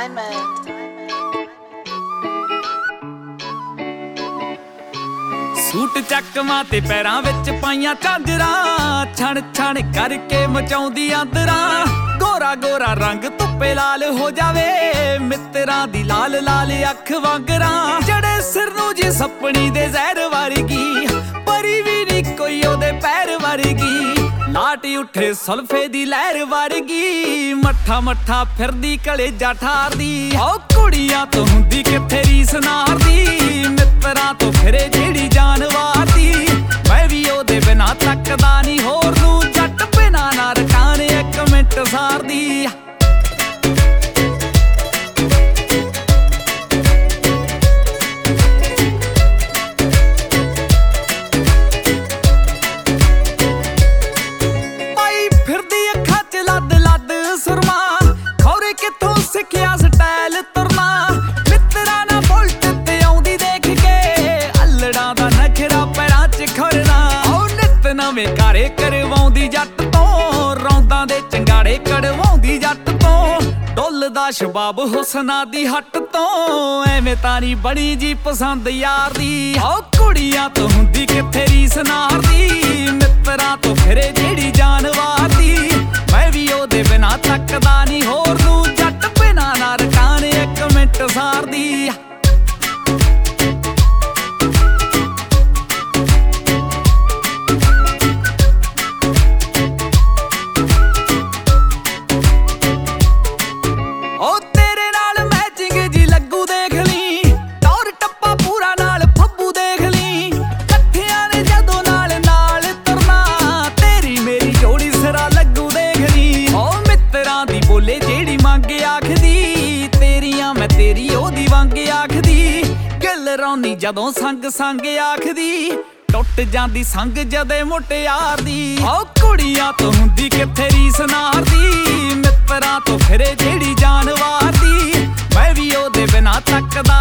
suit चकमा ते पैरां विच पाइयां झांजरां छण छण करके मचाउंदी आंदरां गोरा गोरा रंग धुप्पे लाल हो जावे मित्तरां दी लाल लाल अख वांगरां जड़े सिर नूं जी सपनी दे जहर वर्गी परी भी नी कोई ओदे पैर वर्गी लाट उठे सुल्फे दी लहर वर्गी मट्ठा मट्ठा फिरदी कलेजा ठारदी ओ कुड़ियां तो हुंदी किथे रीस नारदी मित्तरां तो फिरे जेड़ी जान वारदी मैं भी ओदे बिना तकदा नी होर नूं जट बिना ना रकाने एक मिंट सारदी सिखिया स्टाइल तुरना मित्तरां ना बुलट ते आउंदी देख के अल्लड़ां दा नखरा पैरां च खड़ना ओ नित नवें कारे करवाउंदी जट तों रौंदां दे चंगाड़े कड़वाउंदी जट तों डुलदा शबाब हुस्ना दी हट तों एवें तारी बड़ी जी पसंद यार दी ओ कुड़ियां तो हुंदी किथे रीस नारदी मित्तरां तो फिरे जेड़ी जान वारदी मैं भी ओदे बिना तकदा नी होर नूं जट बिना ना रकाने एक मिंट सारदी ओ तेरे नाल मैचिंग जी लगू देख ली टौर टप्पा पूरा नाल फब्बू देख ली कट्ठियां ने जदों नाल नाल तुरना तेरी मेरी जोड़ी सिरा लगू देख ली ओ मित्तरां दी बोले जेड़ी मंगे आखदी तेरियां मैं तेरी ओदी वांगे आखदी गिल रौनी जदों संग संग आखदी टुट जांदी संग जदे मुटियार दी ओ कुड़ियां तो हुंदी किथे रीस नारदी मित्तरां तो फिरे जेड़ी जान वारदी मैं भी ओदे बिना तकदा